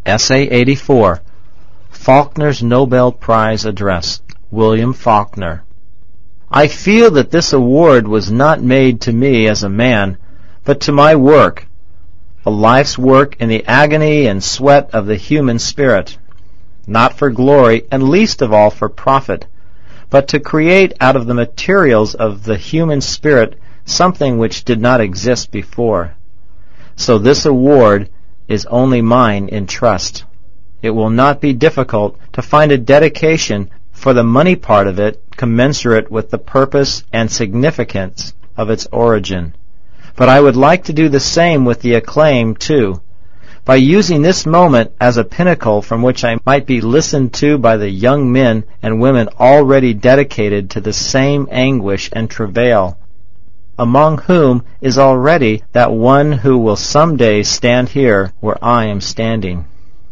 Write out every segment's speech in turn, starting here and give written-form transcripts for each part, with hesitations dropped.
Essay 84, Faulkner's Nobel Prize Address, William Faulkner. I feel that this award was not made to me as a man, but to my work, a life's work in the agony and sweat of the human spirit, not for glory, and least of all for profit, but to create out of the materials of the human spirit something which did not exist before. So this award is only mine in trust. It will not be difficult to find a dedication for the money part of it commensurate with the purpose and significance of its origin. But I would like to do the same with the acclaim, too, by using this moment as a pinnacle from which I might be listened to by the young men and women already dedicated to the same anguish and travail, among whom is already that one who will some day stand here where I am standing.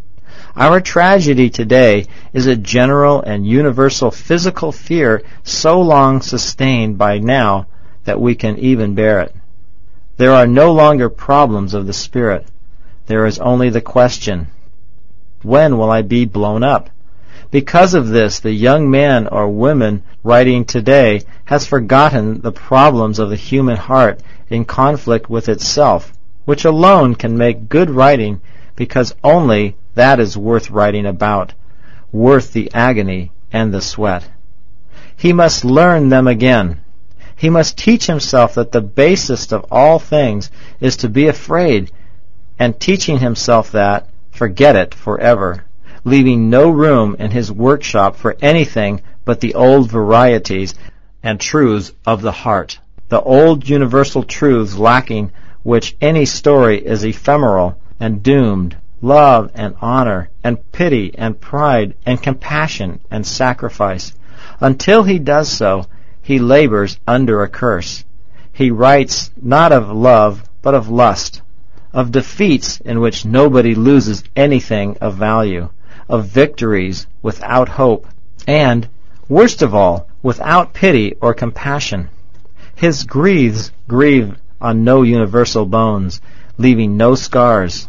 Our tragedy today is a general and universal physical fear so long sustained by now that we can even bear it. There are no longer problems of the spirit. There is only the question, when will I be blown up? Because of this, the young man or woman writing today has forgotten the problems of the human heart in conflict with itself, which alone can make good writing, because only that is worth writing about, worth the agony and the sweat. He must learn them again. He must teach himself that the basest of all things is to be afraid, and teaching himself that, forget it forever, leaving no room in his workshop for anything but the old varieties and truths of the heart, the old universal truths lacking which any story is ephemeral and doomed, love and honor and pity and pride and compassion and sacrifice. Until he does so, he labors under a curse. He writes not of love, but of lust, of defeats in which nobody loses anything of value, of victories without hope, and, worst of all, without pity or compassion. His griefs grieve on no universal bones, leaving no scars.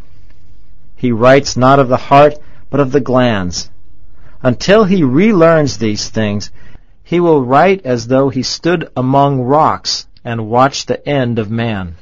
He writes not of the heart, but of the glands. Until he relearns these things, he will write as though he stood among rocks and watched the end of man.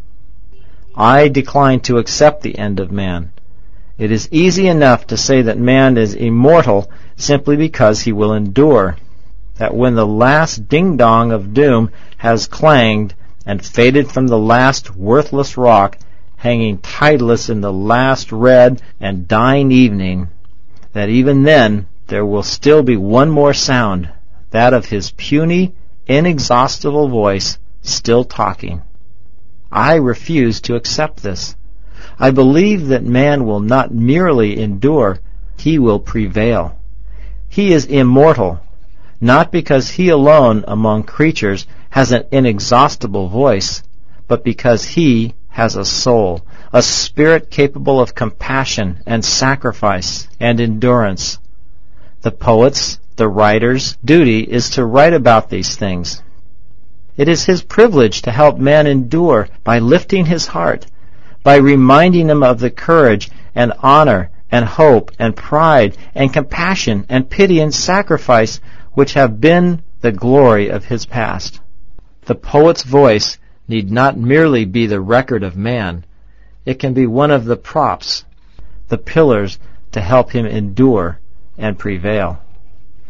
I decline to accept the end of man. It is easy enough to say that man is immortal simply because he will endure, that when the last ding-dong of doom has clanged and faded from the last worthless rock, hanging tideless in the last red and dying evening, that even then there will still be one more sound, that of his puny, inexhaustible voice still talking. I refuse to accept this. I believe that man will not merely endure, he will prevail. He is immortal, not because he alone among creatures has an inexhaustible voice, but because he has a soul, a spirit capable of compassion and sacrifice and endurance. The poet's, the writer's duty is to write about these things. It is his privilege to help man endure by lifting his heart, by reminding him of the courage and honor and hope and pride and compassion and pity and sacrifice which have been the glory of his past. The poet's voice need not merely be the record of man. It can be one of the props, the pillars to help him endure and prevail.